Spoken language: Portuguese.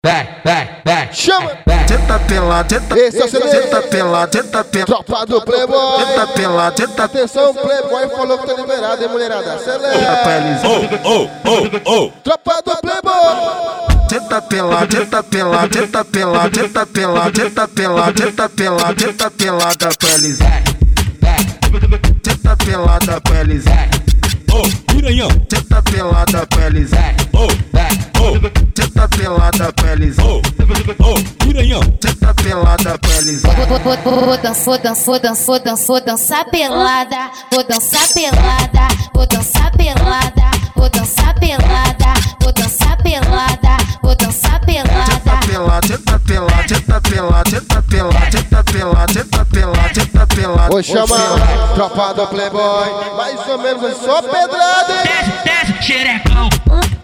Chama! Tenta pela, tenta. Esse é o CD. Tenta pela, tenta pela. Tropa do Playboy. Tenta pela, tenta. Atenção, Playboy falou que tá liberado, hein, mulherada? Acelera. Tropa do Playboy. Tenta pela, tenta pela, tenta pela, tenta pela, tenta pela, tenta pela, tenta pela da peles. Tenta pela da peles. Piranhão. Tenta pela da peles. Tenta pela da peles. Piranhão. Tenta pela da peles. Vou dançar pelada, vou dançar pelada, vou dançar pelada, vou dançar pelada, vou dançar pelada, vou dançar pelada. Tenta pela, tenta pela, tenta pela, tenta pela, tenta pela, tenta pela. Vou chamar tropa do Playboy. Mais ou menos, é só pedrada, hein? Desce, xerecão.